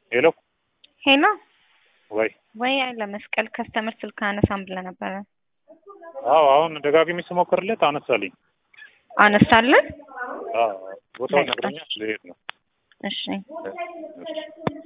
ሄሎ ሄሎ ወይ አለ መስቀል ከስተመር ስልክ አነሳም ብለህ ነበር። አዎ አሁን ደጋግሜ ስሞክርለት አነሳልኝ። አነሳለን? ቦታውን ነግረኛል ልሄድ ነው። እሺ